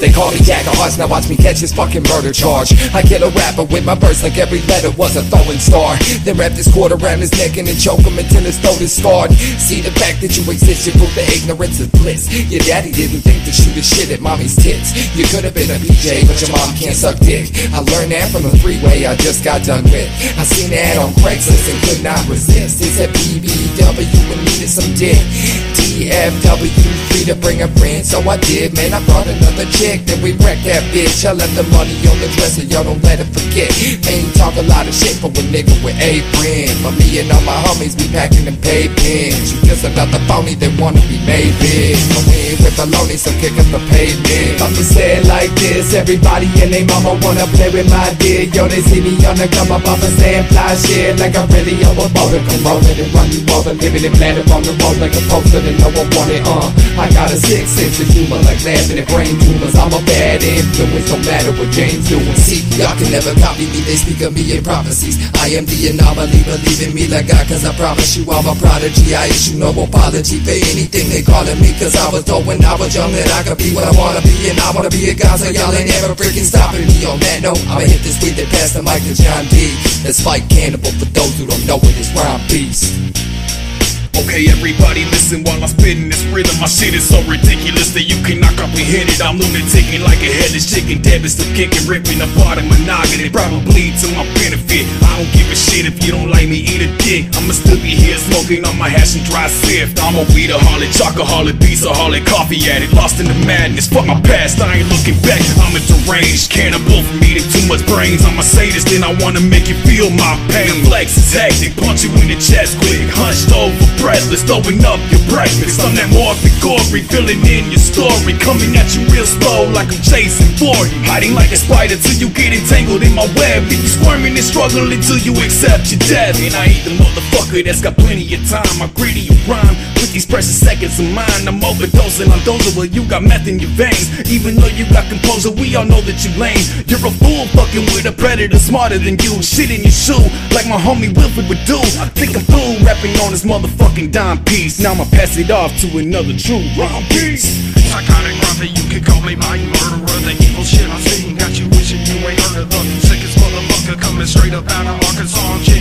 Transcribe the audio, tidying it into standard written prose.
They call me Jack of Hearts, now watch me catch this fucking murder charge. I kill a rapper with my verse like every letter was a throwing star. Then wrap this cord around his neck and then choke him until his throat is scarred. See the fact that you exist, you prove the ignorance is bliss. Your daddy didn't think to shoot his shit at mommy's tits. You could have been a PJ, but your mom can't suck dick. I learned that from the freeway I just got done with. I seen the ad on Craigslist and could not resist. It said BBW and needed some dick. TFW, free to bring a friend, so I did, man. I brought another chick, then we wrecked that bitch. I left the money on the dresser, y'all don't let it forget. Ain't talk a lot of shit for a nigga with a friend. But me and all my homies be packing them paid pins. You just another phony that wanna be made big. But we ain't with baloney, so kick up the pavement. I'ma say it like this, everybody and they mama wanna play with my dick. Yo, they see me on the come up off a stand fly shit like I'm really overboard. Come rolling and run you over, living and planted on the road like a poster that no one wanted. I got a sick sense of humor like laughing at brain tumors. I'm a bad influence, no matter what James doing. See, y'all can never copy me, they speak of me in prophecies. I am the anomaly, believe in me like God, cause I promise you I'm a prodigy. I issue no apology for anything they calling me, cause I was told when I was young that I could be what I wanna be, and I wanna be a god, so y'all ain't ever freaking stopping me. On that note, I'ma hit this weed that passed the mic to John D. That's Fight Cannibal for those who don't know it, it's Rhyme Beast. Okay, everybody listen while I'm spitting this rhythm. My shit is so ridiculous that you cannot comprehend it. I'm lunaticking like a headless chicken, dead still kicking, ripping apart a monogamy, probably to my benefit. I don't give a shit if you don't like me, eat a dick. I'ma still be here smoking on my hash and dry sift. I'm a weedaholic, chocoholic, beastaholic, coffee addict, lost in the madness. Fuck my past, I ain't looking back. I'm a deranged cannibal from eating too much brains. I'ma say this, then I wanna make you feel my pain. The flex is hectic, punch you in the chest quick, hunched over, breathless, throwing up your breakfast. I'm that morbid gory, filling in your story, coming at you real slow like I'm chasing for you, hiding like a spider till you get entangled in my web. If you squirming and struggling till you accept your death. And I ain't the motherfucker that's got plenty of time. I greedy you rhyme with these precious seconds of mine. I'm overdosing on those well you got meth in your veins. Even though you got composure, we all know that you lame. You're a fool fucking with a predator smarter than you. Shit in your shoe like my homie Wilfred would do. I think I'm through rapping on this motherfucking dime piece. Now I'ma pass it off to another true Rhyme Beast. Psychotic prophet, you can call me my murderer. The evil shit I'm seeing got you wishing you ain't heard of the sickest motherfucker coming straight up out of Arkansas.